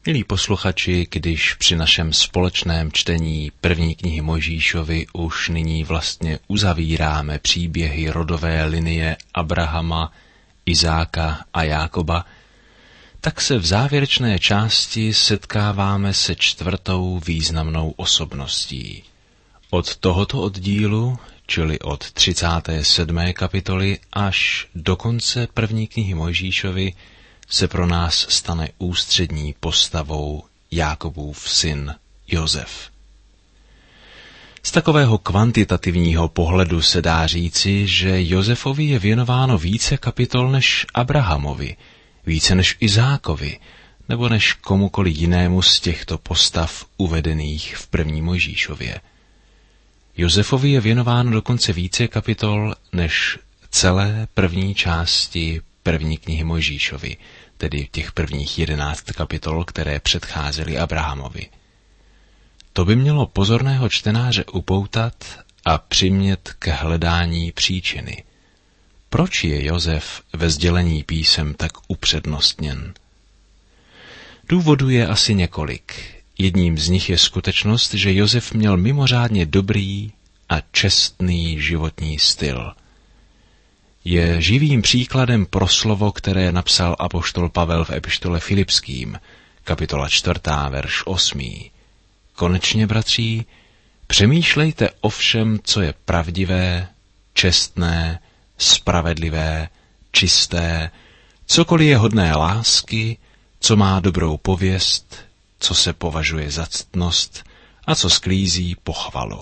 Milí posluchači, když při našem společném čtení první knihy Mojžíšovy už nyní vlastně uzavíráme příběhy rodové linie Abrahama, Izáka a Jákoba, tak se v závěrečné části setkáváme se čtvrtou významnou osobností. Od tohoto oddílu, čili od 37. kapitoly až do konce první knihy Mojžíšovy, se pro nás stane ústřední postavou Jákobův syn Josef. Z takového kvantitativního pohledu se dá říci, že Josefovi je věnováno více kapitol než Abrahamovi, více než Izákovi, nebo než komukoli jinému z těchto postav uvedených v první Mojžíšově. Josefovi je věnováno dokonce více kapitol než celé první části první knihy Mojžíšovy, tedy těch prvních 11 kapitol, které předcházely Abrahamovi. To by mělo pozorného čtenáře upoutat a přimět k hledání příčiny. Proč je Josef ve sdělení písem tak upřednostněn? Důvodů je asi několik. Jedním z nich je skutečnost, že Josef měl mimořádně dobrý a čestný životní styl. Je živým příkladem pro slovo, které napsal apoštol Pavel v epištole Filipským, kapitola 4, verš 8. Konečně, bratří, přemýšlejte o všem, co je pravdivé, čestné, spravedlivé, čisté, cokoliv je hodné lásky, co má dobrou pověst, co se považuje za ctnost a co sklízí pochvalu.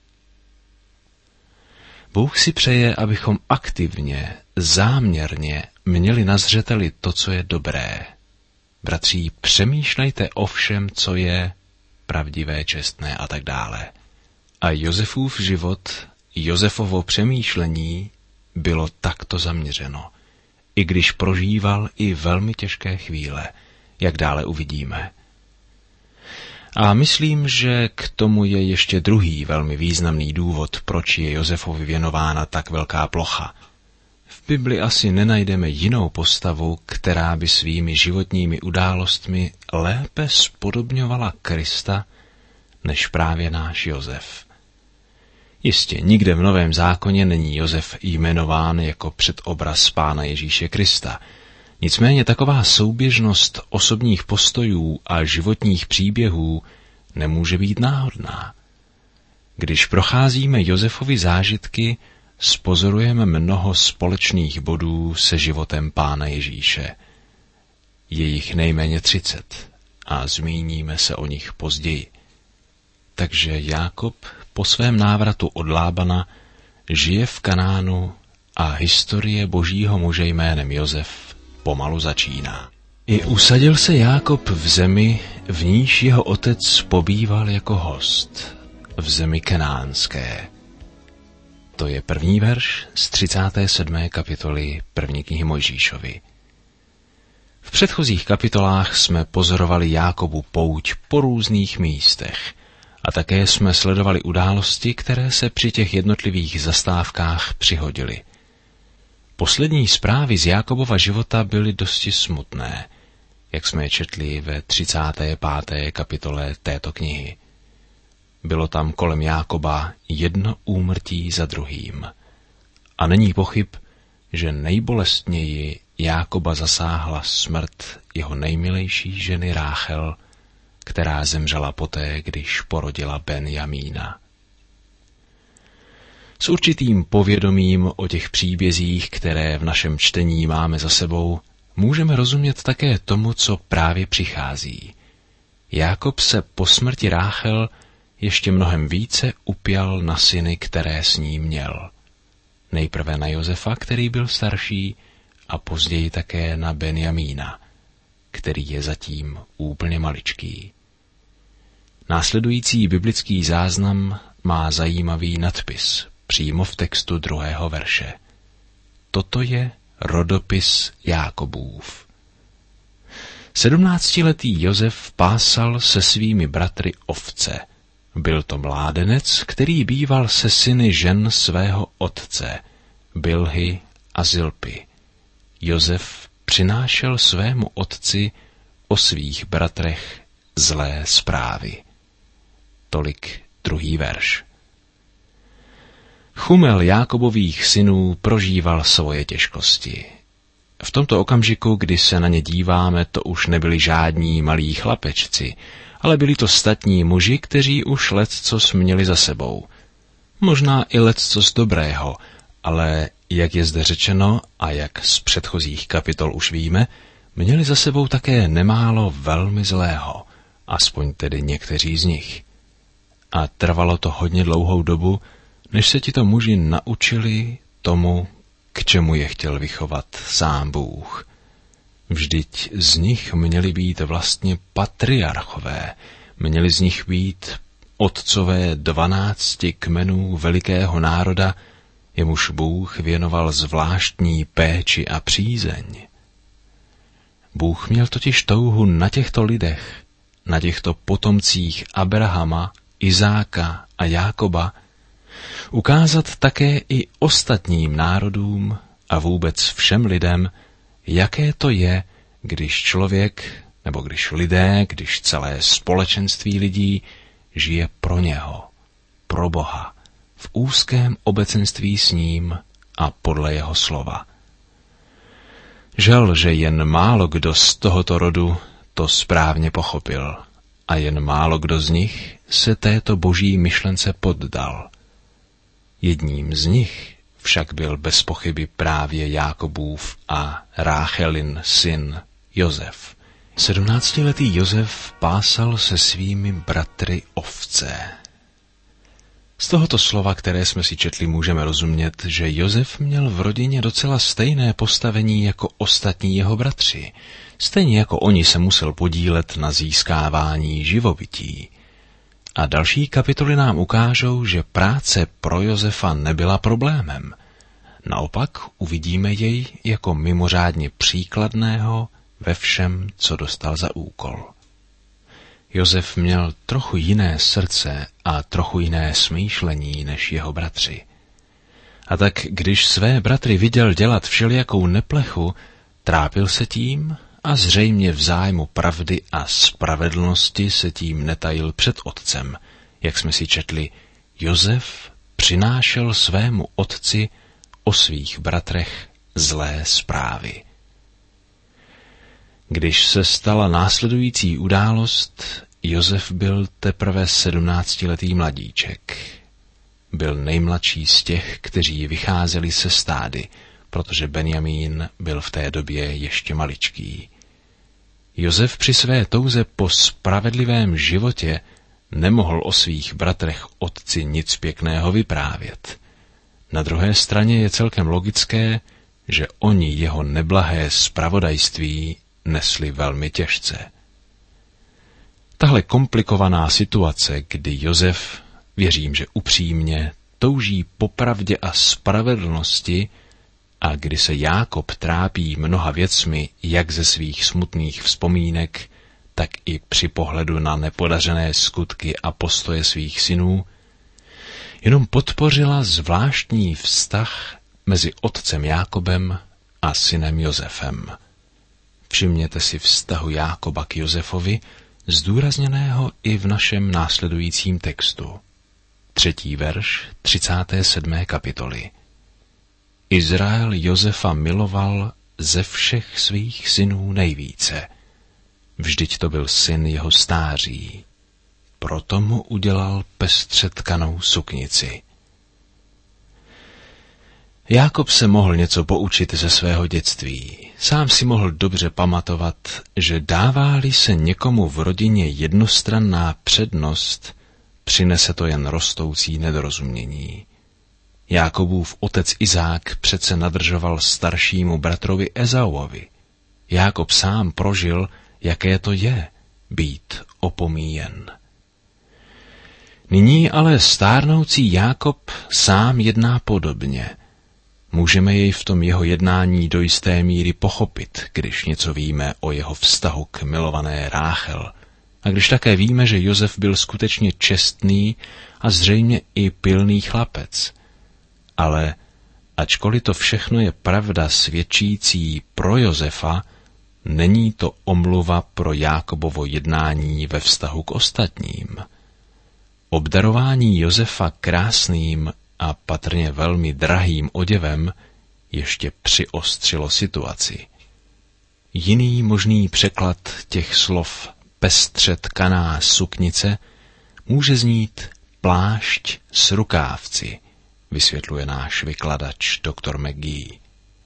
Bůh si přeje, abychom aktivně, záměrně měli na zřeteli to, co je dobré. Bratří, přemýšlejte o všem, co je pravdivé, čestné a tak dále. A Josefův život, Josefovo přemýšlení bylo takto zaměřeno, i když prožíval i velmi těžké chvíle, jak dále uvidíme. A myslím, že k tomu je ještě druhý velmi významný důvod, proč je Josefovi věnována tak velká plocha. V Bibli asi nenajdeme jinou postavu, která by svými životními událostmi lépe spodobňovala Krista, než právě náš Josef. Jistě, nikde v Novém zákoně není Josef jmenován jako předobraz Pána Ježíše Krista. Nicméně taková souběžnost osobních postojů a životních příběhů nemůže být náhodná. Když procházíme Josefovy zážitky, spozorujeme mnoho společných bodů se životem Pána Ježíše. Je jich nejméně 30 a zmíníme se o nich později. Takže Jákob po svém návratu od Lábana žije v Kanánu a historie božího muže jménem Josef pomalu začíná. I usadil se Jákob v zemi, v níž jeho otec pobýval jako host, v zemi kanánské. To je první verš z 37. kapitoly první knihy Mojžíšovy. V předchozích kapitolách jsme pozorovali Jákobu pouť po různých místech a také jsme sledovali události, které se při těch jednotlivých zastávkách přihodily. Poslední zprávy z Jákobova života byly dosti smutné, jak jsme je četli ve 35. kapitole této knihy. Bylo tam kolem Jákoba jedno úmrtí za druhým. A není pochyb, že nejbolestněji Jákoba zasáhla smrt jeho nejmilejší ženy Ráchel, která zemřela poté, když porodila Benjamína. S určitým povědomím o těch příbězích, které v našem čtení máme za sebou, můžeme rozumět také tomu, co právě přichází. Jákob se po smrti Ráchel ještě mnohem více upjal na syny, které s ní měl. Nejprve na Josefa, který byl starší, a později také na Benjamína, který je zatím úplně maličký. Následující biblický záznam má zajímavý nadpis přímo v textu 2. verše. Toto je rodopis Jákobův. 17letý Josef pásal se svými bratry ovce. Byl to mládenec, který býval se syny žen svého otce, Bilhy a Zilpy. Josef přinášel svému otci o svých bratrech zlé zprávy. Tolik 2. verš. Chumel Jákobových synů prožíval svoje těžkosti. V tomto okamžiku, kdy se na ně díváme, to už nebyli žádní malí chlapečci, ale byli to statní muži, kteří už leccos měli za sebou. Možná i leccos dobrého, ale jak je zde řečeno a jak z předchozích kapitol už víme, měli za sebou také nemálo velmi zlého, aspoň tedy někteří z nich. A trvalo to hodně dlouhou dobu, než se tito muži naučili tomu, k čemu je chtěl vychovat sám Bůh. Vždyť z nich měli být vlastně patriarchové, měli z nich být otcové 12 kmenů velikého národa, jemuž Bůh věnoval zvláštní péči a přízeň. Bůh měl totiž touhu na těchto lidech, na těchto potomcích Abrahama, Izáka a Jákoba, ukázat také i ostatním národům a vůbec všem lidem, jaké to je, když člověk, nebo když lidé, když celé společenství lidí žije pro něho, pro Boha, v úzkém obecenství s ním a podle jeho slova. Žel, že jen málo kdo z tohoto rodu to správně pochopil a jen málo kdo z nich se této boží myšlence poddal. Jedním z nich však byl bez pochyby právě Jákobův a Ráchelin syn Josef. 17letý Josef pásal se svými bratry ovce. Z tohoto slova, které jsme si četli, můžeme rozumět, že Josef měl v rodině docela stejné postavení jako ostatní jeho bratři. Stejně jako oni se musel podílet na získávání živobytí. A další kapitoly nám ukážou, že práce pro Josefa nebyla problémem. Naopak uvidíme jej jako mimořádně příkladného ve všem, co dostal za úkol. Josef měl trochu jiné srdce a trochu jiné smýšlení než jeho bratři. A tak, když své bratry viděl dělat všelijakou neplechu, trápil se tím a zřejmě v zájmu pravdy a spravedlnosti se tím netajil před otcem. Jak jsme si četli, Josef přinášel svému otci o svých bratrech zlé zprávy. Když se stala následující událost, Josef byl teprve 17letý mladíček. Byl nejmladší z těch, kteří vycházeli se stády, protože Benjamín byl v té době ještě maličký. Josef při své touze po spravedlivém životě nemohl o svých bratrech otci nic pěkného vyprávět. Na druhé straně je celkem logické, že oni jeho neblahé zpravodajství nesli velmi těžce. Tahle komplikovaná situace, kdy Josef, věřím, že upřímně, touží po pravdě a spravedlnosti a kdy se Jákob trápí mnoha věcmi, jak ze svých smutných vzpomínek, tak i při pohledu na nepodařené skutky a postoje svých synů, jenom podpořila zvláštní vztah mezi otcem Jákobem a synem Josefem. Všimněte si vztahu Jákoba k Josefovi, zdůrazněného i v našem následujícím textu. 3. verš 37. kapitoly. Izrael Josefa miloval ze všech svých synů nejvíce. Vždyť to byl syn jeho stáří. Proto mu udělal pestře tkanou suknici. Jákob se mohl něco poučit ze svého dětství. Sám si mohl dobře pamatovat, že dává-li se někomu v rodině jednostranná přednost, přinese to jen rostoucí nedorozumění. Jákobův otec Izák přece nadržoval staršímu bratrovi Ezauovi. Jákob sám prožil, jaké to je být opomíjen. Nyní ale stárnoucí Jákob sám jedná podobně. Můžeme jej v tom jeho jednání do jisté míry pochopit, když něco víme o jeho vztahu k milované Ráchel. A když také víme, že Josef byl skutečně čestný a zřejmě i pilný chlapec. Ale ačkoliv to všechno je pravda svědčící pro Josefa, není to omluva pro Jákobovo jednání ve vztahu k ostatním. Obdarování Josefa krásným a patrně velmi drahým oděvem ještě přiostřilo situaci. Jiný možný překlad těch slov pestře tkaná suknice může znít plášť s rukávci, vysvětluje náš vykladač dr. McGee.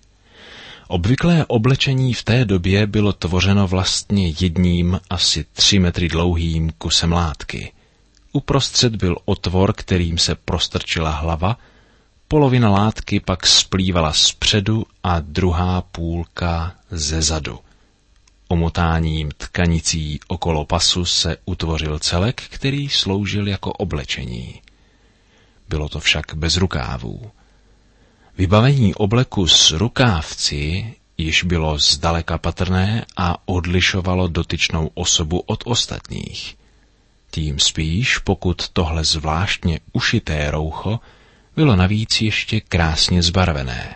Obvyklé oblečení v té době bylo tvořeno vlastně jedním asi 3 metry dlouhým kusem látky. Uprostřed byl otvor, kterým se prostrčila hlava, polovina látky pak splývala zpředu a druhá půlka ze zadu. Omotáním tkanicí okolo pasu se utvořil celek, který sloužil jako oblečení. Bylo to však bez rukávů. Vybavení obleku s rukávci již bylo zdaleka patrné a odlišovalo dotyčnou osobu od ostatních. Tím spíš, pokud tohle zvláštně ušité roucho bylo navíc ještě krásně zbarvené.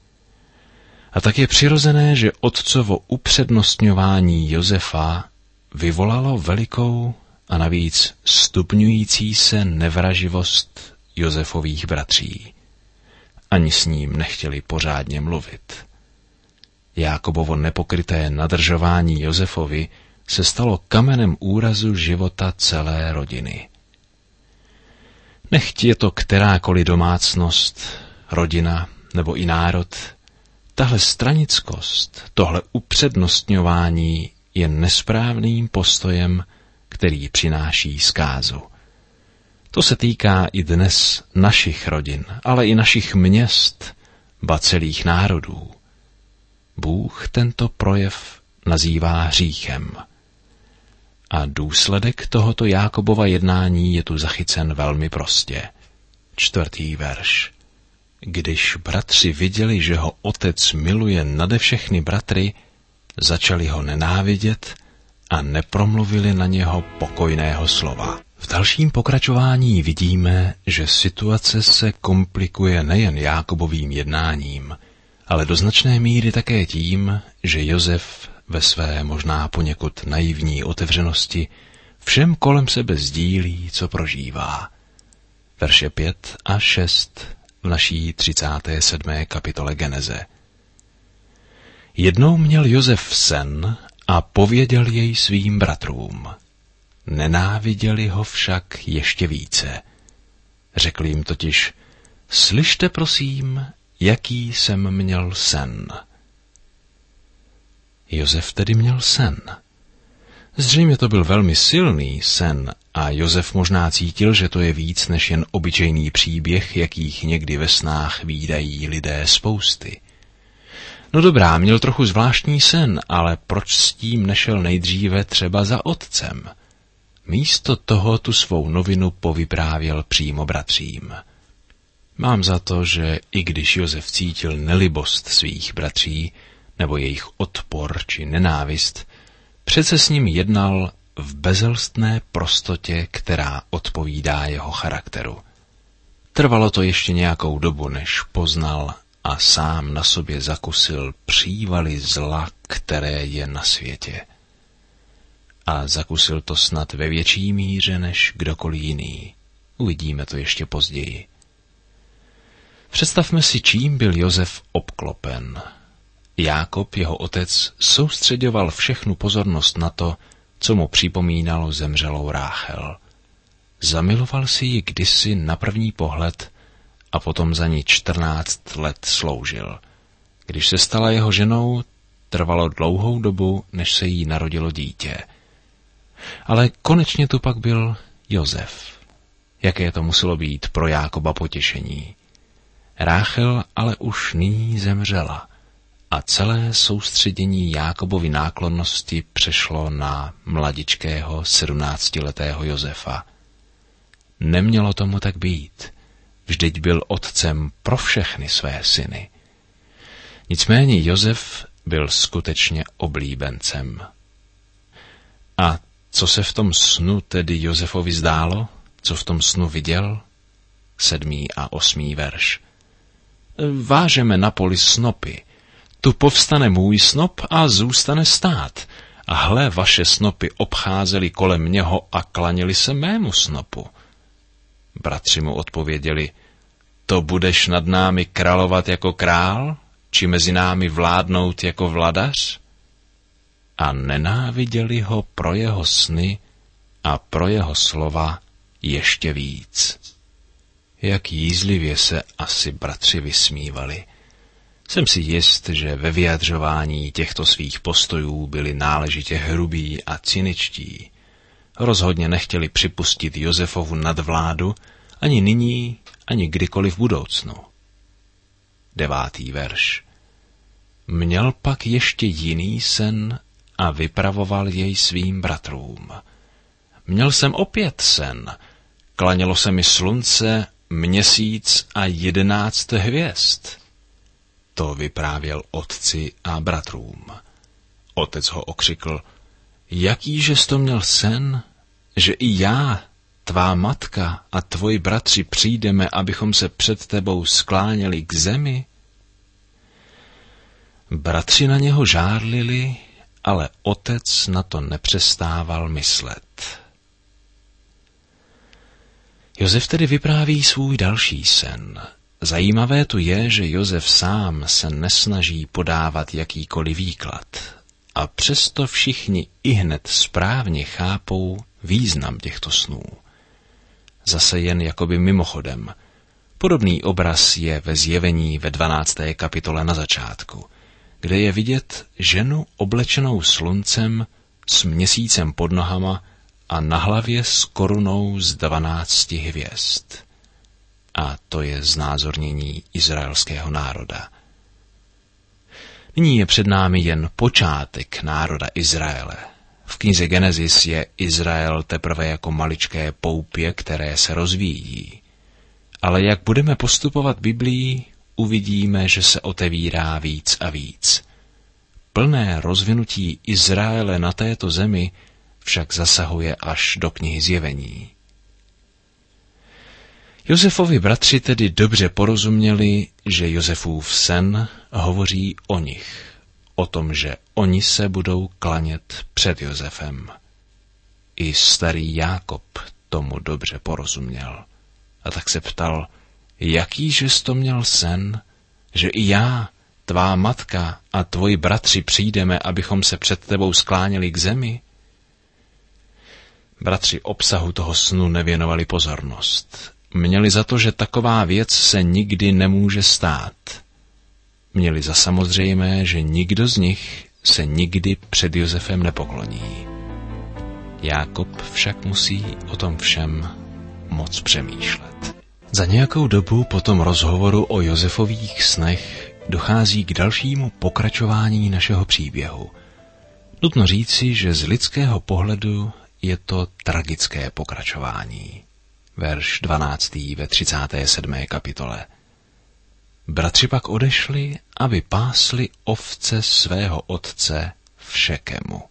A tak je přirozené, že otcovo upřednostňování Josefa vyvolalo velikou a navíc stupňující se nevraživost Josefových bratří. Ani s ním nechtěli pořádně mluvit. Jákobovo nepokryté nadržování Josefovi se stalo kamenem úrazu života celé rodiny. Nechť je to kterákoliv domácnost, rodina nebo i národ, tahle stranickost, tohle upřednostňování je nesprávným postojem, který přináší zkázu. To se týká i dnes našich rodin, ale i našich měst, ba celých národů. Bůh tento projev nazývá hříchem. A důsledek tohoto Jákobova jednání je tu zachycen velmi prostě. 4. verš. Když bratři viděli, že ho otec miluje nade všechny bratry, začali ho nenávidět a nepromluvili na něho pokojného slova. V dalším pokračování vidíme, že situace se komplikuje nejen Jákobovým jednáním, ale do značné míry také tím, že Josef ve své možná poněkud naivní otevřenosti všem kolem sebe sdílí, co prožívá. Verše 5 a 6 v naší 37. kapitole Geneze. Jednou měl Josef sen a pověděl jej svým bratrům. Nenáviděli ho však ještě více. Řekl jim totiž, slyšte prosím, jaký jsem měl sen. Josef tedy měl sen. Zřejmě to byl velmi silný sen a Josef možná cítil, že to je víc než jen obyčejný příběh, jakých někdy ve snách vídají lidé spousty. No dobrá, měl trochu zvláštní sen, ale proč s tím nešel nejdříve třeba za otcem? Místo toho tu svou novinu povyprávěl přímo bratřím. Mám za to, že i když Josef cítil nelibost svých bratří, nebo jejich odpor či nenávist, přece s ním jednal v bezelstné prostotě, která odpovídá jeho charakteru. Trvalo to ještě nějakou dobu, než poznal a sám na sobě zakusil přívaly zla, které je na světě. A zakusil to snad ve větší míře než kdokoliv jiný. Uvidíme to ještě později. Představme si, čím byl Josef obklopen. Jákob, jeho otec, soustředoval všechnu pozornost na to, co mu připomínalo zemřelou Ráchel. Zamiloval si ji kdysi na první pohled a potom za ní 14 let sloužil. Když se stala jeho ženou, trvalo dlouhou dobu, než se jí narodilo dítě. Ale konečně tu pak byl Josef. Jaké to muselo být pro Jákoba potěšení. Ráchel ale už nyní zemřela a celé soustředění Jákobovy náklonnosti přešlo na mladičkého 17letého Josefa. Nemělo tomu tak být. Vždyť byl otcem pro všechny své syny. Nicméně Josef byl skutečně oblíbencem. A co se v tom snu tedy Josefovi zdálo? Co v tom snu viděl? 7. a 8. verš. Vážeme na poli snopy. Tu povstane můj snop a zůstane stát. A hle, vaše snopy obcházely kolem něho a klaněli se mému snopu. Bratři mu odpověděli, to budeš nad námi královat jako král, či mezi námi vládnout jako vladař? A nenáviděli ho pro jeho sny a pro jeho slova ještě víc. Jak jízlivě se asi bratři vysmívali. Jsem si jist, že ve vyjadřování těchto svých postojů byli náležitě hrubí a cyničtí. Rozhodně nechtěli připustit Josefovu nadvládu ani nyní, ani kdykoliv v budoucnu. 9. verš. Měl pak ještě jiný sen a vypravoval jej svým bratrům. Měl jsem opět sen, klanělo se mi slunce, měsíc a 11 hvězd. To vyprávěl otci a bratrům. Otec ho okřikl, jakýže jsi to měl sen, že i já, tvá matka a tvoji bratři přijdeme, abychom se před tebou skláněli k zemi? Bratři na něho žárlili, ale otec na to nepřestával myslet. Josef tedy vypráví svůj další sen. Zajímavé tu je, že Josef sám se nesnaží podávat jakýkoliv výklad. A přesto všichni ihned správně chápou význam těchto snů. Zase jen jakoby mimochodem. Podobný obraz je ve Zjevení ve 12. kapitole na začátku, kde je vidět ženu oblečenou sluncem s měsícem pod nohama a na hlavě s korunou z 12 hvězd. A to je znázornění izraelského národa. Nyní je před námi jen počátek národa Izraele. V knize Genesis je Izrael teprve jako maličké poupě, které se rozvíjí. Ale jak budeme postupovat Biblií, uvidíme, že se otevírá víc a víc. Plné rozvinutí Izraele na této zemi však zasahuje až do knihy Zjevení. Josefovi bratři tedy dobře porozuměli, že Josefův sen hovoří o nich, o tom, že oni se budou klanět před Josefem. I starý Jákob tomu dobře porozuměl. A tak se ptal, jakýže jsi to měl sen, že i já, tvá matka a tvoji bratři přijdeme, abychom se před tebou skláněli k zemi? Bratři obsahu toho snu nevěnovali pozornost. Měli za to, že taková věc se nikdy nemůže stát. Měli za samozřejmé, že nikdo z nich se nikdy před Josefem nepokloní. Jákob však musí o tom všem moc přemýšlet. Za nějakou dobu po tom rozhovoru o Josefových snech dochází k dalšímu pokračování našeho příběhu. Nutno říci, že z lidského pohledu je to tragické pokračování. Verš 12. ve 37. kapitole. Bratři pak odešli, aby pásli ovce svého otce v Šekemu.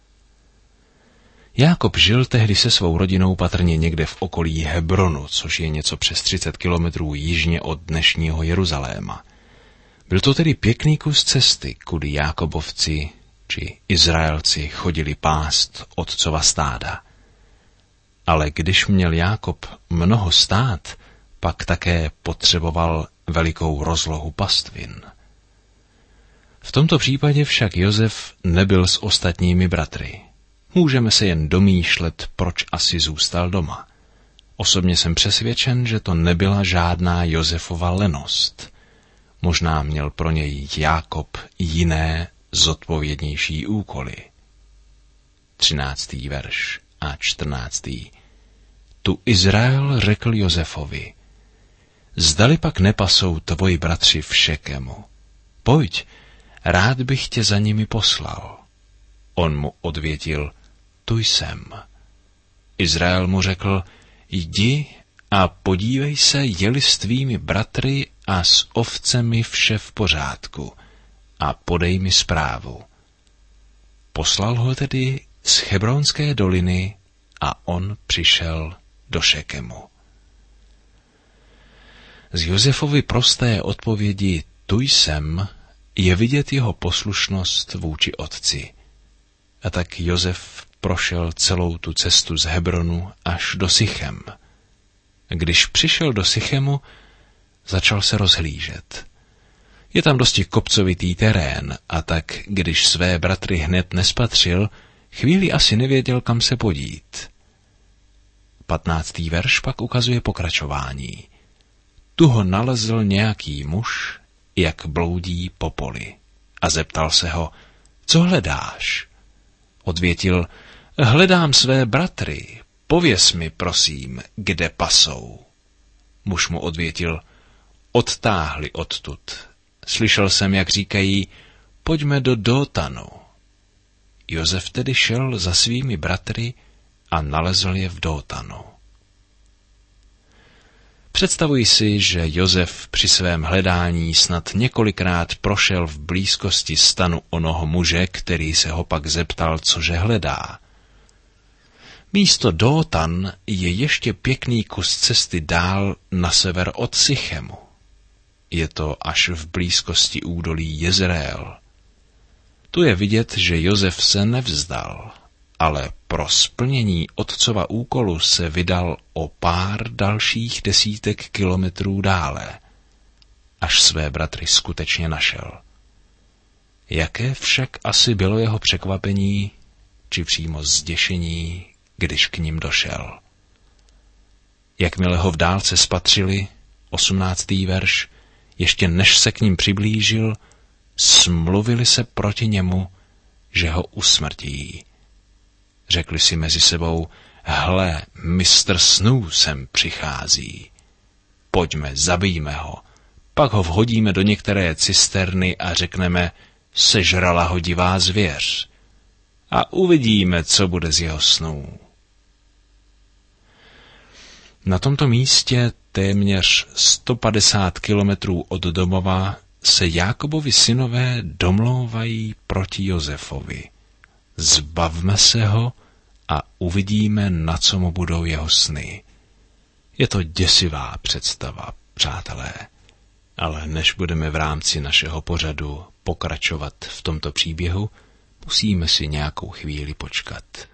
Jákob žil tehdy se svou rodinou patrně někde v okolí Hebronu, což je něco přes 30 kilometrů jižně od dnešního Jeruzaléma. Byl to tedy pěkný kus cesty, kudy Jákobovci či Izraelci chodili pást otcova stáda. Ale když měl Jákob mnoho stád, pak také potřeboval velikou rozlohu pastvin. V tomto případě však Josef nebyl s ostatními bratry. Můžeme se jen domýšlet, proč asi zůstal doma. Osobně jsem přesvědčen, že to nebyla žádná Josefova lenost. Možná měl pro něj Jákob jiné, zodpovědnější úkoly. 13. verš a 14. Tu Izrael řekl Josefovi, zdali pak nepasou tvoji bratři v Šekemu. Pojď, rád bych tě za nimi poslal. On mu odvětil, tu jsem. Izrael mu řekl, jdi a podívej se, jeli s tvými bratry a s ovcemi vše v pořádku a podej mi zprávu. Poslal ho tedy z Hebronské doliny a on přišel do Šekemu. Z Josefovy prosté odpovědi tu jsem je vidět jeho poslušnost vůči otci. A tak Josef prošel celou tu cestu z Hebronu až do Sychem. Když přišel do Sychemu, začal se rozhlížet. Je tam dosti kopcovitý terén, a tak, když své bratry hned nespatřil, chvíli asi nevěděl, kam se podít. 15. verš pak ukazuje pokračování. Tu ho nalezl nějaký muž, jak bloudí po poli, a zeptal se ho, co hledáš? Odvětil, hledám své bratry, pověz mi, prosím, kde pasou. Muž mu odvětil, odtáhli odtud. Slyšel jsem, jak říkají, pojďme do Dótanu. Josef tedy šel za svými bratry a nalezl je v Dótanu. Představuji si, že Josef při svém hledání snad několikrát prošel v blízkosti stanu onoho muže, který se ho pak zeptal, cože hledá. Místo Dótan je ještě pěkný kus cesty dál na sever od Sychemu. Je to až v blízkosti údolí Jezreel. Tu je vidět, že Josef se nevzdal, ale pro splnění otcova úkolu se vydal o pár dalších desítek kilometrů dále, až své bratry skutečně našel. Jaké však asi bylo jeho překvapení, či přímo zděšení, když k nim došel. Jakmile ho v dálce spatřili, 18. verš, ještě než se k ním přiblížil, smluvili se proti němu, že ho usmrtí. Řekli si mezi sebou, hle, mistr snů sem přichází. Pojďme, zabijme ho, pak ho vhodíme do některé cisterny a řekneme, sežrala ho divá zvěř. A uvidíme, co bude z jeho snů. Na tomto místě, téměř 150 kilometrů od domova, se Jákobovi synové domlouvají proti Josefovi. Zbavme se ho a uvidíme, na co mu budou jeho sny. Je to děsivá představa, přátelé. Ale než budeme v rámci našeho pořadu pokračovat v tomto příběhu, musíme si nějakou chvíli počkat.